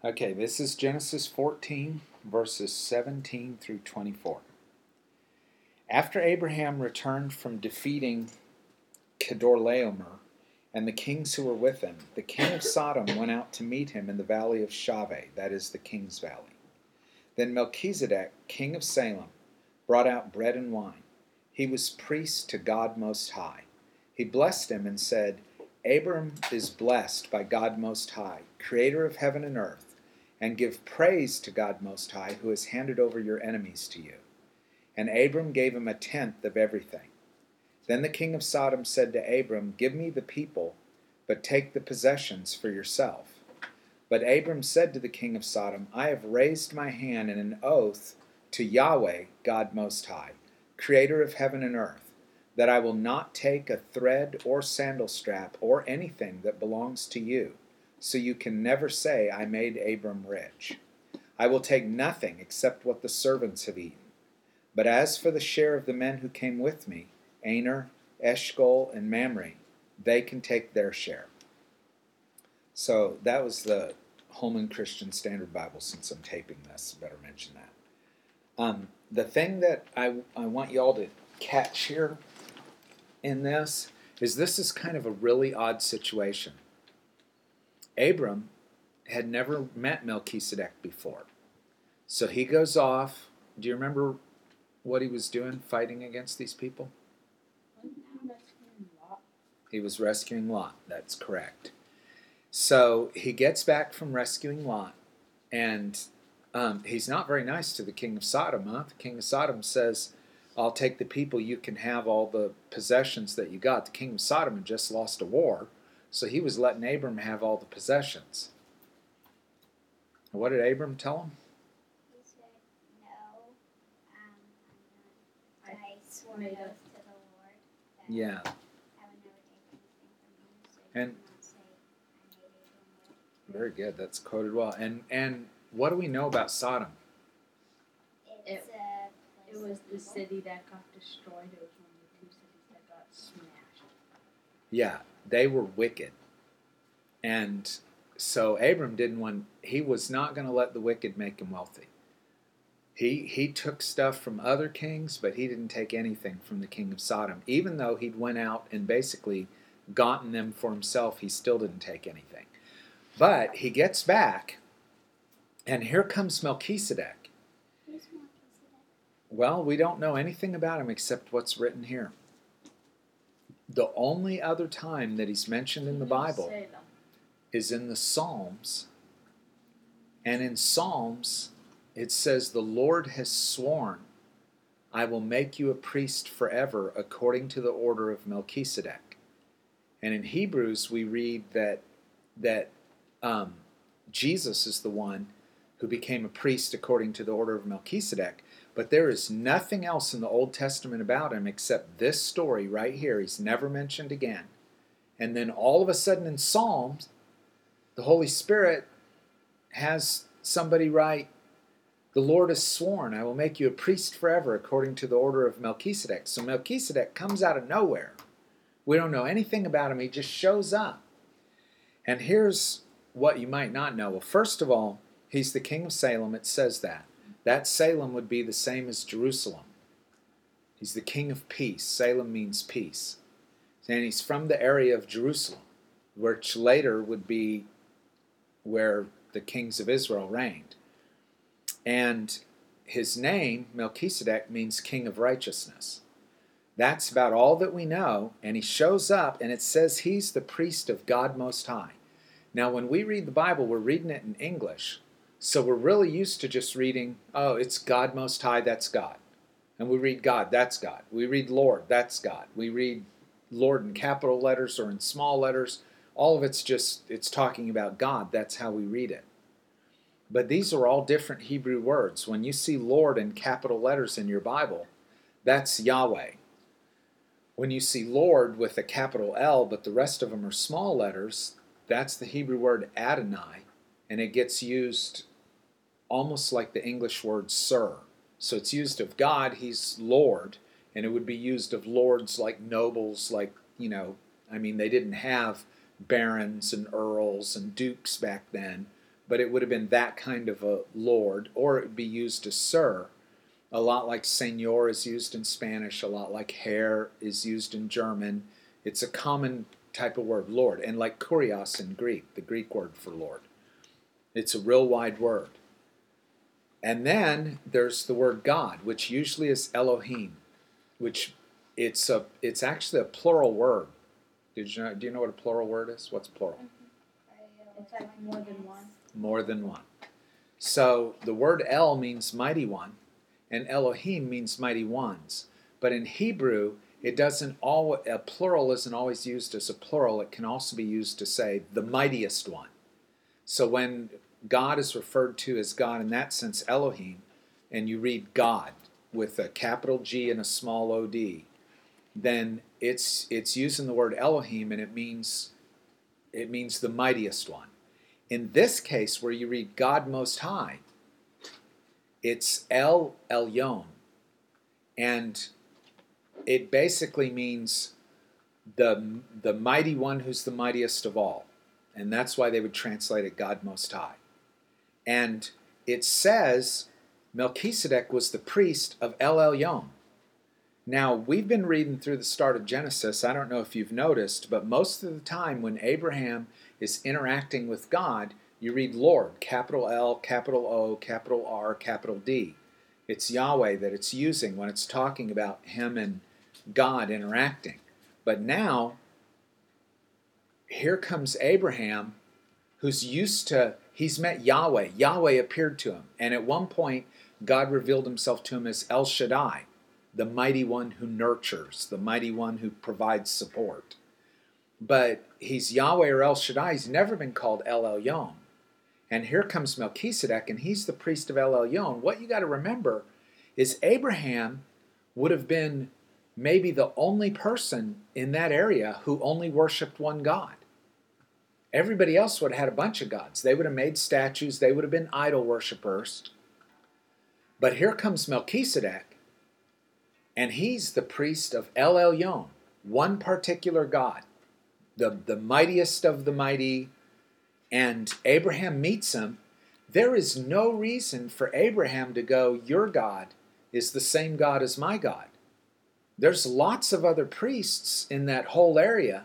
Okay, this is Genesis 14, verses 17 through 24. After Abraham returned from defeating Kedorlaomer and the kings who were with him, the king of Sodom went out to meet him in the valley of Shaveh, that is the king's valley. Then Melchizedek, king of Salem, brought out bread and wine. He was priest to God Most High. He blessed him and said, Abram is blessed by God Most High, creator of heaven and earth, and give praise to God Most High, who has handed over your enemies to you. And Abram gave him a tenth of everything. Then the king of Sodom said to Abram, Give me the people, but take the possessions for yourself. But Abram said to the king of Sodom, I have raised my hand in an oath to Yahweh, God Most High, creator of heaven and earth, that I will not take a thread or sandal strap or anything that belongs to you, so you can never say, I made Abram rich. I will take nothing except what the servants have eaten. But as for the share of the men who came with me, Aner, Eshcol, and Mamre, they can take their share. So that was the Holman Christian Standard Bible. Since I'm taping this, better mention that. The thing that I want you all to catch here in this is kind of a really odd situation. Abram had never met Melchizedek before. So he goes off. Do you remember what he was doing fighting against these people? He was rescuing Lot. That's correct. So he gets back from rescuing Lot, and he's not very nice to the king of Sodom. The king of Sodom says, I'll take the people, you can have all the possessions that you got. The king of Sodom had just lost a war, so he was letting Abram have all the possessions. What did Abram tell him? He said, no, I swore an oath to the Lord that Yeah. I would never take anything from him, so you And cannot say, I made Abram rich. very good. That's quoted well. And what do we know about Sodom? It's It was the city that got destroyed. It was one of the two cities that got smashed. Yeah, they were wicked. And so Abram he was not going to let the wicked make him wealthy. He took stuff from other kings, but he didn't take anything from the king of Sodom. Even though he'd went out and basically gotten them for himself, he still didn't take anything. But he gets back, and here comes Melchizedek. Who's Melchizedek? Well, we don't know anything about him except what's written here. The only other time that he's mentioned in the Bible is in the Psalms. And in Psalms, it says, the Lord has sworn, I will make you a priest forever according to the order of Melchizedek. And in Hebrews, we read that Jesus is the one who became a priest according to the order of Melchizedek. But there is nothing else in the Old Testament about him except this story right here. He's never mentioned again. And then all of a sudden in Psalms, the Holy Spirit has somebody write, the Lord has sworn, I will make you a priest forever according to the order of Melchizedek. So Melchizedek comes out of nowhere. We don't know anything about him. He just shows up. And here's what you might not know. Well, first of all, he's the king of Salem. It says that. That Salem would be the same as Jerusalem. He's the king of peace. Salem means peace. And he's from the area of Jerusalem, which later would be where the kings of Israel reigned. And his name, Melchizedek, means king of righteousness. That's about all that we know. And he shows up, and it says he's the priest of God Most High. Now, when we read the Bible, we're reading it in English. So we're really used to just reading, oh, it's God Most High, that's God. And we read God, that's God. We read Lord, that's God. We read Lord in capital letters or in small letters. All of it's talking about God. That's how we read it. But these are all different Hebrew words. When you see Lord in capital letters in your Bible, that's Yahweh. When you see Lord with a capital L, but the rest of them are small letters, that's the Hebrew word Adonai, and it gets used almost like the English word sir. So it's used of God, he's Lord, and it would be used of lords like nobles, like, they didn't have barons and earls and dukes back then. but it would have been that kind of a Lord, or it would be used as Sir, a lot like Señor is used in Spanish, a lot like Herr is used in German. It's a common type of word, Lord, and like Kurios in Greek, the Greek word for Lord. It's a real wide word. And then there's the word God, which usually is Elohim, which it's actually a plural word. Do you know what a plural word is? What's plural? It's like more than one. More than one. So the word El means mighty one, and Elohim means mighty ones. But in Hebrew, a plural isn't always used as a plural. It can also be used to say the mightiest one. So when God is referred to as God in that sense, Elohim, and you read God with a capital G and a small O-D, then it's using the word Elohim, and it means the mightiest one. In this case, where you read God Most High, it's El Elyon, and it basically means the mighty one who's the mightiest of all, and that's why they would translate it God Most High. And it says Melchizedek was the priest of El Elyon. Now, we've been reading through the start of Genesis. I don't know if you've noticed, but most of the time when Abraham is interacting with God, you read Lord, capital L, capital O, capital R, capital D. It's Yahweh that it's using when it's talking about him and God interacting. But now, here comes Abraham, he's met Yahweh. Yahweh appeared to him. And at one point, God revealed himself to him as El Shaddai, the mighty one who nurtures, the mighty one who provides support. But he's Yahweh or El Shaddai. He's never been called El Elyon. And here comes Melchizedek, and he's the priest of El Elyon. What you got to remember is Abraham would have been maybe the only person in that area who only worshiped one God. Everybody else would have had a bunch of gods. They would have made statues. They would have been idol worshipers. But here comes Melchizedek, and he's the priest of El Elyon, one particular God, the mightiest of the mighty. And Abraham meets him. There is no reason for Abraham to go, your God is the same God as my God. There's lots of other priests in that whole area.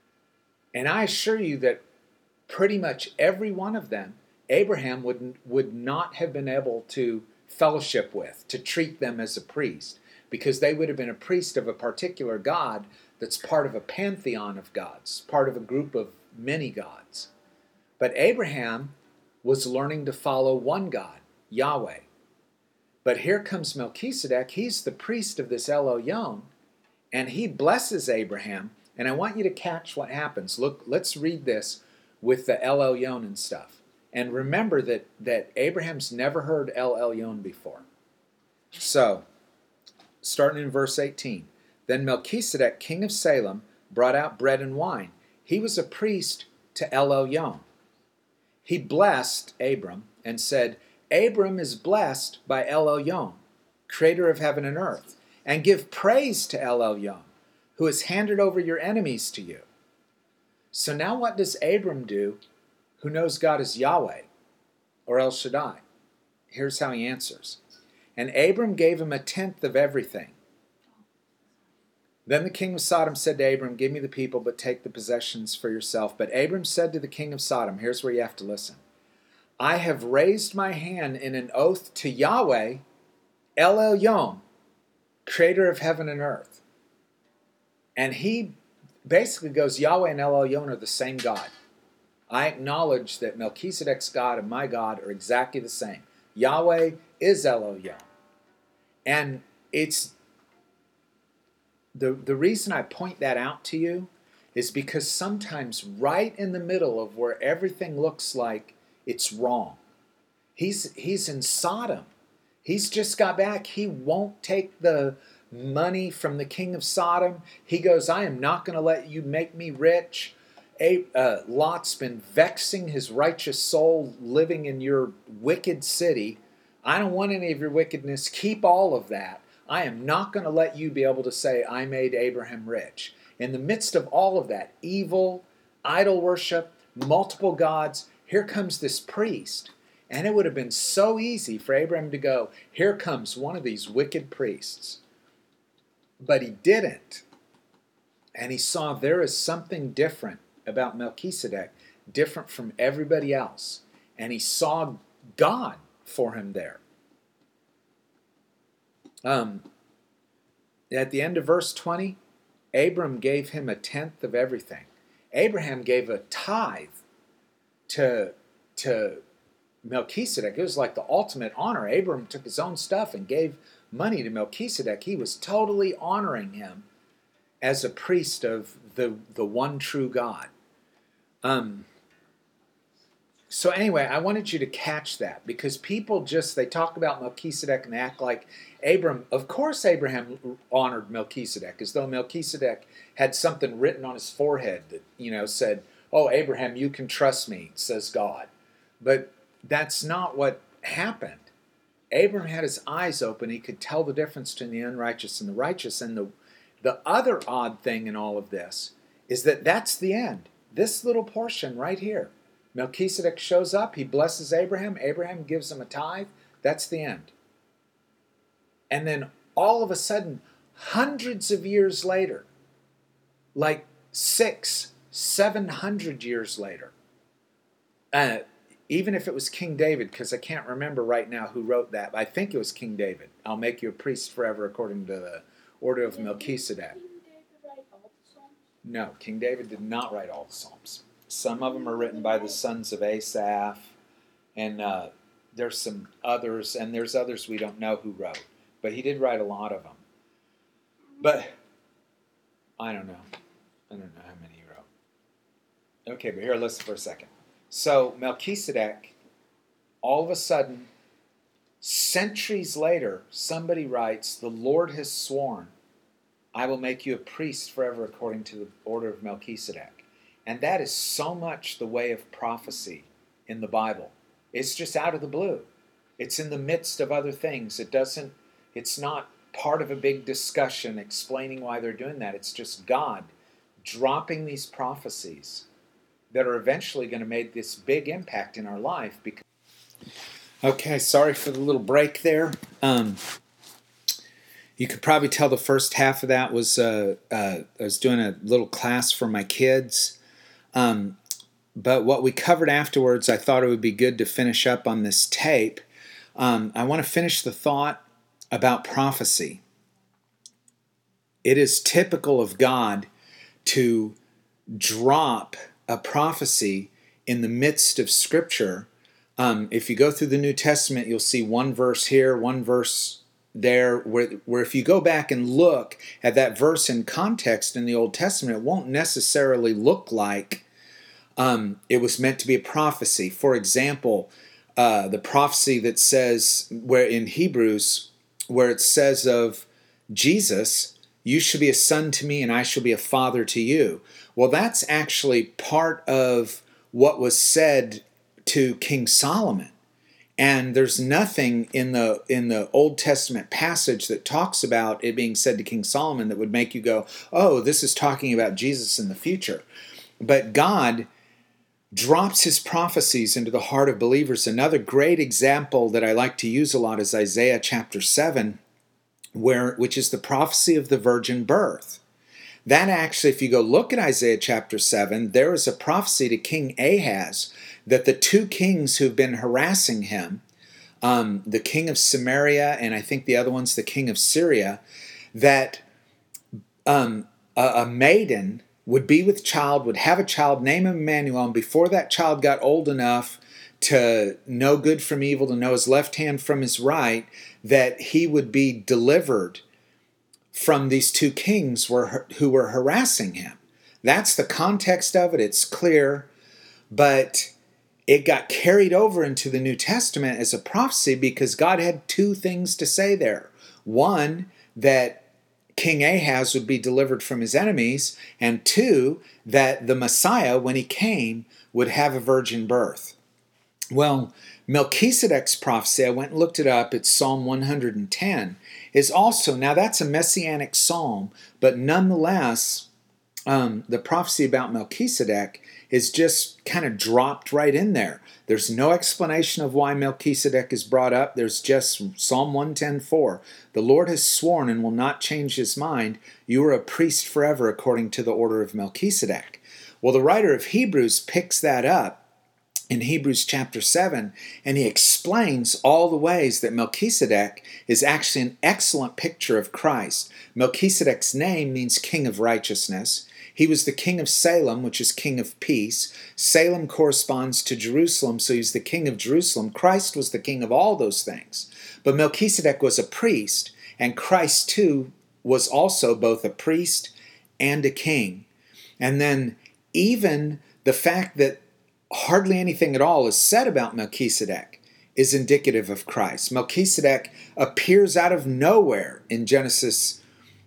And I assure you that pretty much every one of them, Abraham would not have been able to fellowship with, to treat them as a priest, because they would have been a priest of a particular God that's part of a pantheon of gods, part of a group of many gods. But Abraham was learning to follow one God, Yahweh. But here comes Melchizedek. He's the priest of this El Elyon, and he blesses Abraham. And I want you to catch what happens. Look, let's read this with the El Elyon and stuff. And remember that Abraham's never heard El Elyon before. So, starting in verse 18. Then Melchizedek, king of Salem, brought out bread and wine. He was a priest to El Elyon. He blessed Abram and said, Abram is blessed by El Elyon, creator of heaven and earth, and give praise to El Elyon, who has handed over your enemies to you. So now what does Abram do, who knows God as Yahweh or El Shaddai? Here's how he answers. And Abram gave him a tenth of everything. Then the king of Sodom said to Abram, give me the people, but take the possessions for yourself. But Abram said to the king of Sodom, here's where you have to listen. I have raised my hand in an oath to Yahweh, El Elyon, creator of heaven and earth. And he basically goes, Yahweh and El Elyon are the same God. I acknowledge that Melchizedek's God and my God are exactly the same. Yahweh is El Elyon. And it's the reason I point that out to you is because sometimes right in the middle of where everything looks like it's wrong, he's in Sodom. He's just got back. He won't take the money from the king of Sodom. He goes, I am not going to let you make me rich. Lot's been vexing his righteous soul living in your wicked city. I don't want any of your wickedness. Keep all of that. I am not going to let you be able to say, I made Abraham rich. In the midst of all of that, evil, idol worship, multiple gods, here comes this priest. And it would have been so easy for Abraham to go, here comes one of these wicked priests. But he didn't. And he saw there is something different about Melchizedek, different from everybody else. And he saw God for him there. At the end of verse 20, Abram gave him 1/10 of everything. Abraham gave a tithe to Melchizedek. It was like the ultimate honor. Abram took his own stuff and gave money to Melchizedek. He was totally honoring him as a priest of the one true God. So anyway, I wanted you to catch that, because people they talk about Melchizedek and act like Abram. Of course Abraham honored Melchizedek, as though Melchizedek had something written on his forehead that, said, oh, Abraham, you can trust me, says God. But that's not what happened. Abraham had his eyes open. He could tell the difference between the unrighteous and the righteous. And the other odd thing in all of this is that that's the end. This little portion right here. Melchizedek shows up. He blesses Abraham. Abraham gives him a tithe. That's the end. And then all of a sudden, hundreds of years later, like 600-700 years later, even if it was King David, because I can't remember right now who wrote that, but I think it was King David. I'll make you a priest forever according to the order of Melchizedek. King David write all the Psalms? No, King David did not write all the Psalms. Some of them are written by the sons of Asaph, and there's some others, and there's others we don't know who wrote. But he did write a lot of them. But I don't know. I don't know how many he wrote. Okay, but here, listen for a second. So Melchizedek, all of a sudden, centuries later, somebody writes, the Lord has sworn, I will make you a priest forever according to the order of Melchizedek. And that is so much the way of prophecy in the Bible. It's just out of the blue. It's in the midst of other things. It's not part of a big discussion explaining why they're doing that. It's just God dropping these prophecies that are eventually going to make this big impact in our life. Okay, sorry for the little break there. You could probably tell the first half of that was I was doing a little class for my kids. But what we covered afterwards, I thought it would be good to finish up on this tape. I want to finish the thought about prophecy. It is typical of God to drop a prophecy in the midst of Scripture. If you go through the New Testament, you'll see one verse here, one verse there, where if you go back and look at that verse in context in the Old Testament, it won't necessarily look like it was meant to be a prophecy. For example, the prophecy that says, where in Hebrews, where it says of Jesus, you shall be a son to me and I shall be a father to you. Well, that's actually part of what was said to King Solomon. And there's nothing in the Old Testament passage that talks about it being said to King Solomon that would make you go, oh, this is talking about Jesus in the future. But God drops his prophecies into the heart of believers. Another great example that I like to use a lot is Isaiah chapter 7, which is the prophecy of the virgin birth. That actually, if you go look at Isaiah chapter 7, there is a prophecy to King Ahaz that the two kings who've been harassing him, the king of Samaria and I think the other one's the king of Syria, that a maiden would be with child, would have a child, name him Emmanuel, and before that child got old enough to know good from evil, to know his left hand from his right, that he would be delivered from these two kings who were harassing him. That's the context of it. It's clear, but it got carried over into the New Testament as a prophecy because God had two things to say there. One, that King Ahaz would be delivered from his enemies, and two, that the Messiah, when he came, would have a virgin birth. Well, Melchizedek's prophecy, I went and looked it up, it's Psalm 110, is also, now that's a messianic psalm, but nonetheless, the prophecy about Melchizedek is just kind of dropped right in there. There's no explanation of why Melchizedek is brought up. There's just Psalm 110:4. The Lord has sworn and will not change his mind. You are a priest forever according to the order of Melchizedek. Well, the writer of Hebrews picks that up in Hebrews chapter 7, and he explains all the ways that Melchizedek is actually an excellent picture of Christ. Melchizedek's name means king of righteousness. He was the king of Salem, which is king of peace. Salem corresponds to Jerusalem, so he's the king of Jerusalem. Christ was the king of all those things. But Melchizedek was a priest, and Christ too was also both a priest and a king. And then even the fact that hardly anything at all is said about Melchizedek is indicative of Christ. Melchizedek appears out of nowhere in Genesis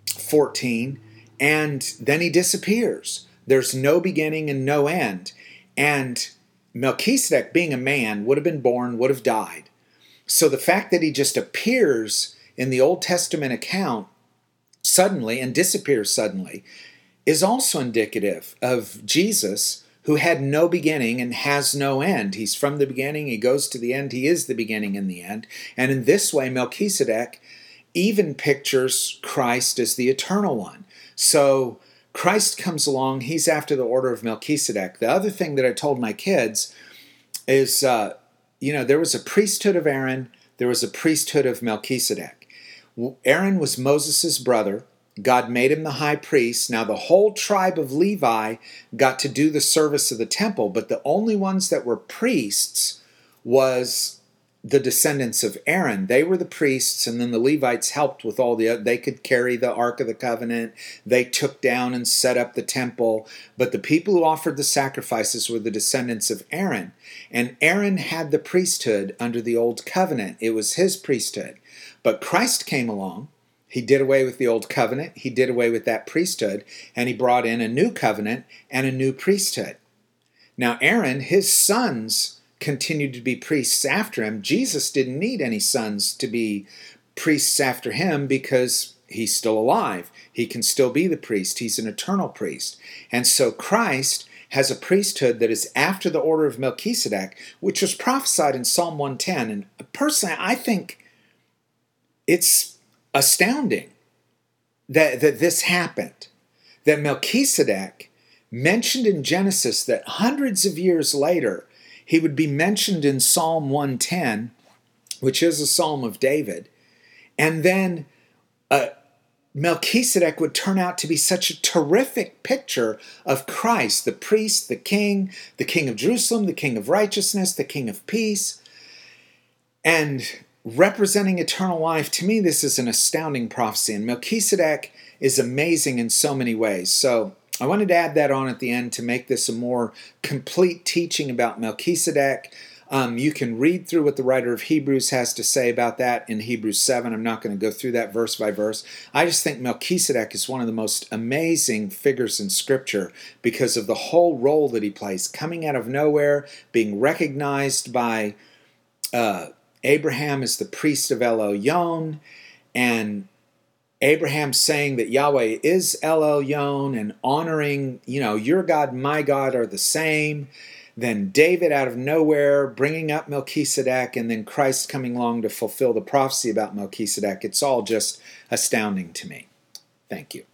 14, and then he disappears. There's no beginning and no end. And Melchizedek, being a man, would have been born, would have died. So the fact that he just appears in the Old Testament account suddenly and disappears suddenly is also indicative of Jesus, who had no beginning and has no end. He's from the beginning, he goes to the end, he is the beginning and the end. And in this way, Melchizedek even pictures Christ as the eternal one. So Christ comes along, he's after the order of Melchizedek. The other thing that I told my kids is, there was a priesthood of Aaron, there was a priesthood of Melchizedek. Aaron was Moses' brother. God made him the high priest. Now the whole tribe of Levi got to do the service of the temple, but the only ones that were priests was the descendants of Aaron. They were the priests, and then the Levites helped with all they could carry the Ark of the Covenant. They took down and set up the temple. But the people who offered the sacrifices were the descendants of Aaron. And Aaron had the priesthood under the Old Covenant. It was his priesthood. But Christ came along. He did away with the Old Covenant. He did away with that priesthood. And he brought in a new covenant and a new priesthood. Now Aaron, his sons, continued to be priests after him. Jesus didn't need any sons to be priests after him because he's still alive. He can still be the priest. He's an eternal priest. And so Christ has a priesthood that is after the order of Melchizedek, which was prophesied in Psalm 110. And personally, I think it's astounding that this happened. That Melchizedek, mentioned in Genesis, that hundreds of years later, he would be mentioned in Psalm 110, which is a psalm of David. And then Melchizedek would turn out to be such a terrific picture of Christ, the priest, the king of Jerusalem, the king of righteousness, the king of peace, and representing eternal life. To me, this is an astounding prophecy, and Melchizedek is amazing in so many ways. So I wanted to add that on at the end to make this a more complete teaching about Melchizedek. You can read through what the writer of Hebrews has to say about that in Hebrews 7. I'm not going to go through that verse by verse. I just think Melchizedek is one of the most amazing figures in Scripture because of the whole role that he plays, coming out of nowhere, being recognized by Abraham as the priest of El Elyon, and Abraham saying that Yahweh is El Elyon and honoring, your God, my God are the same. Then David out of nowhere bringing up Melchizedek, and then Christ coming along to fulfill the prophecy about Melchizedek. It's all just astounding to me. Thank you.